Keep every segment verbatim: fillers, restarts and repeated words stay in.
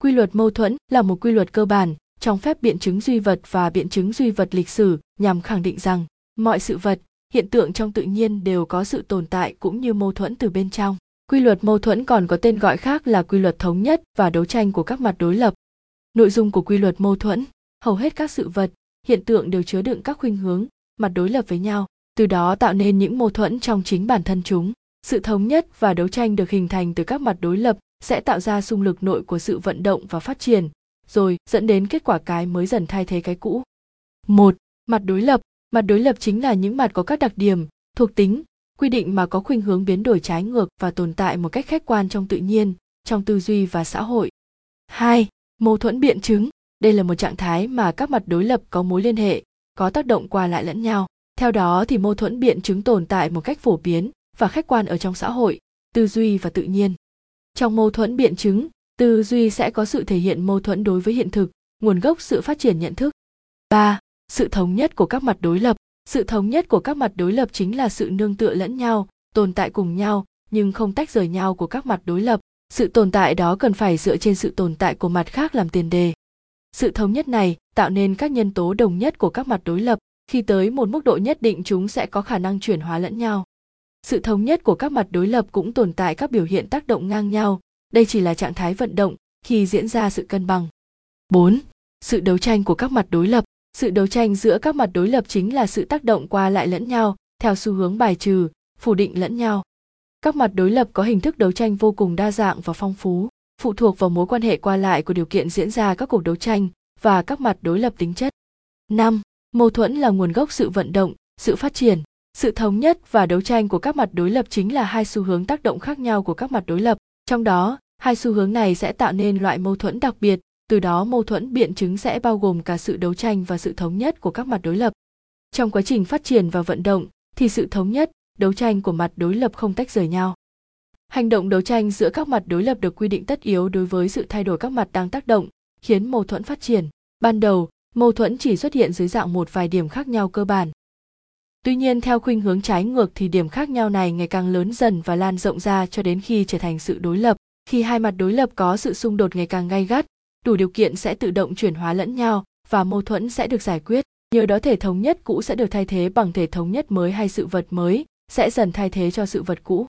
Quy luật mâu thuẫn là một quy luật cơ bản trong phép biện chứng duy vật và biện chứng duy vật lịch sử nhằm khẳng định rằng mọi sự vật, hiện tượng trong tự nhiên đều có sự tồn tại cũng như mâu thuẫn từ bên trong. Quy luật mâu thuẫn còn có tên gọi khác là quy luật thống nhất và đấu tranh của các mặt đối lập. Nội dung của quy luật mâu thuẫn, hầu hết các sự vật, hiện tượng đều chứa đựng các khuynh hướng, mặt đối lập với nhau, từ đó tạo nên những mâu thuẫn trong chính bản thân chúng. Sự thống nhất và đấu tranh được hình thành từ các mặt đối lập sẽ tạo ra xung lực nội của sự vận động và phát triển, rồi dẫn đến kết quả cái mới dần thay thế cái cũ. một. Mặt đối lập. Mặt đối lập chính là những mặt có các đặc điểm, thuộc tính, quy định mà có khuynh hướng biến đổi trái ngược và tồn tại một cách khách quan trong tự nhiên, trong tư duy và xã hội. hai. Mâu thuẫn biện chứng. Đây là một trạng thái mà các mặt đối lập có mối liên hệ, có tác động qua lại lẫn nhau. Theo đó thì mâu thuẫn biện chứng tồn tại một cách phổ biến và khách quan ở trong xã hội, tư duy và tự nhiên. Trong mâu thuẫn biện chứng, tư duy sẽ có sự thể hiện mâu thuẫn đối với hiện thực, nguồn gốc sự phát triển nhận thức. ba. Sự thống nhất của các mặt đối lập. Sự thống nhất của các mặt đối lập chính là sự nương tựa lẫn nhau, tồn tại cùng nhau nhưng không tách rời nhau của các mặt đối lập. Sự tồn tại đó cần phải dựa trên sự tồn tại của mặt khác làm tiền đề. Sự thống nhất này tạo nên các nhân tố đồng nhất của các mặt đối lập, khi tới một mức độ nhất định chúng sẽ có khả năng chuyển hóa lẫn nhau. Sự thống nhất của các mặt đối lập cũng tồn tại các biểu hiện tác động ngang nhau, đây chỉ là trạng thái vận động khi diễn ra sự cân bằng. bốn. Sự đấu tranh của các mặt đối lập. Sự đấu tranh giữa các mặt đối lập chính là sự tác động qua lại lẫn nhau, theo xu hướng bài trừ, phủ định lẫn nhau. Các mặt đối lập có hình thức đấu tranh vô cùng đa dạng và phong phú, phụ thuộc vào mối quan hệ qua lại của điều kiện diễn ra các cuộc đấu tranh và các mặt đối lập tính chất. năm. Mâu thuẫn là nguồn gốc sự vận động, sự phát triển. Sự thống nhất và đấu tranh của các mặt đối lập chính là hai xu hướng tác động khác nhau của các mặt đối lập. Trong đó, hai xu hướng này sẽ tạo nên loại mâu thuẫn đặc biệt, từ đó mâu thuẫn biện chứng sẽ bao gồm cả sự đấu tranh và sự thống nhất của các mặt đối lập. Trong quá trình phát triển và vận động thì sự thống nhất, đấu tranh của mặt đối lập không tách rời nhau. Hành động đấu tranh giữa các mặt đối lập được quy định tất yếu đối với sự thay đổi các mặt đang tác động, khiến mâu thuẫn phát triển. Ban đầu, mâu thuẫn chỉ xuất hiện dưới dạng một vài điểm khác nhau cơ bản. Tuy nhiên theo khuynh hướng trái ngược thì điểm khác nhau này ngày càng lớn dần và lan rộng ra cho đến khi trở thành sự đối lập. Khi hai mặt đối lập có sự xung đột ngày càng gay gắt, đủ điều kiện sẽ tự động chuyển hóa lẫn nhau và mâu thuẫn sẽ được giải quyết. Nhờ đó thể thống nhất cũ sẽ được thay thế bằng thể thống nhất mới hay sự vật mới sẽ dần thay thế cho sự vật cũ.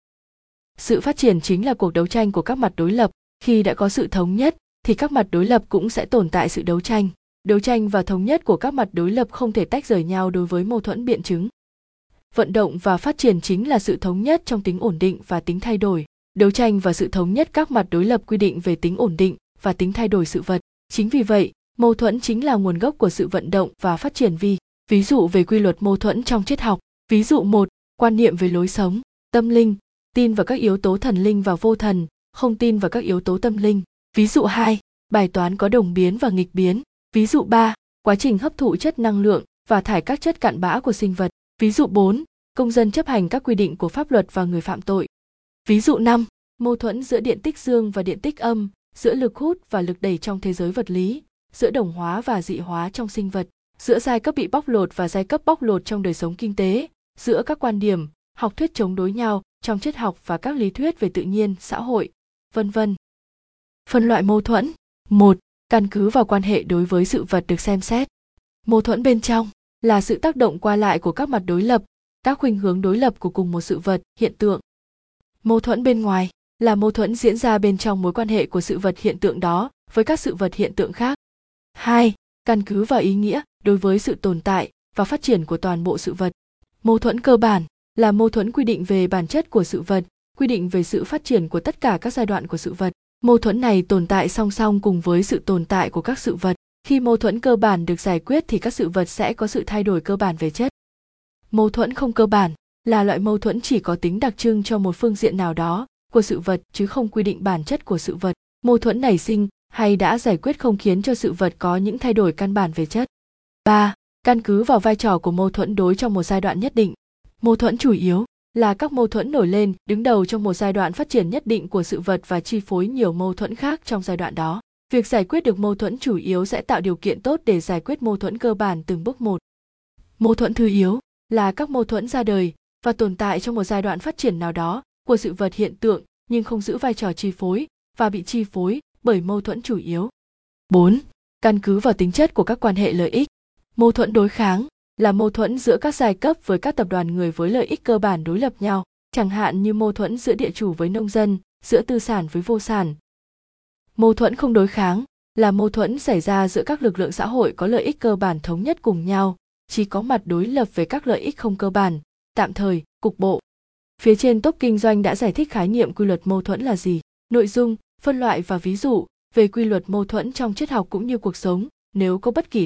Sự phát triển chính là cuộc đấu tranh của các mặt đối lập. Khi đã có sự thống nhất thì các mặt đối lập cũng sẽ tồn tại sự đấu tranh. Đấu tranh và thống nhất của các mặt đối lập không thể tách rời nhau đối với mâu thuẫn biện chứng. Vận động và phát triển chính là sự thống nhất trong tính ổn định và tính thay đổi. Đấu tranh và sự thống nhất các mặt đối lập quy định về tính ổn định và tính thay đổi sự vật. Chính vì vậy, mâu thuẫn chính là nguồn gốc của sự vận động và phát triển vi. Ví dụ về quy luật mâu thuẫn trong triết học. Ví dụ một. Quan niệm về lối sống, tâm linh, tin vào các yếu tố thần linh và vô thần, không tin vào các yếu tố tâm linh. Ví dụ hai. Bài toán có đồng biến và nghịch biến. Ví dụ ba. Quá trình hấp thụ chất năng lượng và thải các chất cặn bã của sinh vật. Ví dụ bốn. Công dân chấp hành các quy định của pháp luật và người phạm tội. Ví dụ năm. Mâu thuẫn giữa điện tích dương và điện tích âm, giữa lực hút và lực đẩy trong thế giới vật lý, giữa đồng hóa và dị hóa trong sinh vật, giữa giai cấp bị bóc lột và giai cấp bóc lột trong đời sống kinh tế, giữa các quan điểm, học thuyết chống đối nhau trong triết học và các lý thuyết về tự nhiên, xã hội, vân vân. Phân loại mâu thuẫn. một. Căn cứ vào quan hệ đối với sự vật được xem xét. Mâu thuẫn bên trong là sự tác động qua lại của các mặt đối lập, các khuynh hướng đối lập của cùng một sự vật, hiện tượng. Mâu thuẫn bên ngoài là mâu thuẫn diễn ra bên trong mối quan hệ của sự vật hiện tượng đó với các sự vật hiện tượng khác. hai. Căn cứ vào ý nghĩa đối với sự tồn tại và phát triển của toàn bộ sự vật. Mâu thuẫn cơ bản là mâu thuẫn quy định về bản chất của sự vật, quy định về sự phát triển của tất cả các giai đoạn của sự vật. Mâu thuẫn này tồn tại song song cùng với sự tồn tại của các sự vật. Khi mâu thuẫn cơ bản được giải quyết thì các sự vật sẽ có sự thay đổi cơ bản về chất. Mâu thuẫn không cơ bản là loại mâu thuẫn chỉ có tính đặc trưng cho một phương diện nào đó của sự vật chứ không quy định bản chất của sự vật. Mâu thuẫn nảy sinh hay đã giải quyết không khiến cho sự vật có những thay đổi căn bản về chất. ba. Căn cứ vào vai trò của mâu thuẫn đối trong một giai đoạn nhất định. Mâu thuẫn chủ yếu là các mâu thuẫn nổi lên đứng đầu trong một giai đoạn phát triển nhất định của sự vật và chi phối nhiều mâu thuẫn khác trong giai đoạn đó. Việc giải quyết được mâu thuẫn chủ yếu sẽ tạo điều kiện tốt để giải quyết mâu thuẫn cơ bản từng bước một. Mâu thuẫn thứ yếu là các mâu thuẫn ra đời và tồn tại trong một giai đoạn phát triển nào đó của sự vật hiện tượng nhưng không giữ vai trò chi phối và bị chi phối bởi mâu thuẫn chủ yếu. bốn. Căn cứ vào tính chất của các quan hệ lợi ích. Mâu thuẫn đối kháng là mâu thuẫn giữa các giai cấp với các tập đoàn người với lợi ích cơ bản đối lập nhau, chẳng hạn như mâu thuẫn giữa địa chủ với nông dân, giữa tư sản với vô sản. Mâu thuẫn không đối kháng là mâu thuẫn xảy ra giữa các lực lượng xã hội có lợi ích cơ bản thống nhất cùng nhau, chỉ có mặt đối lập về các lợi ích không cơ bản, tạm thời, cục bộ. Phía trên top kinh doanh đã giải thích khái niệm quy luật mâu thuẫn là gì, nội dung, phân loại và ví dụ về quy luật mâu thuẫn trong triết học cũng như cuộc sống. Nếu có bất kỳ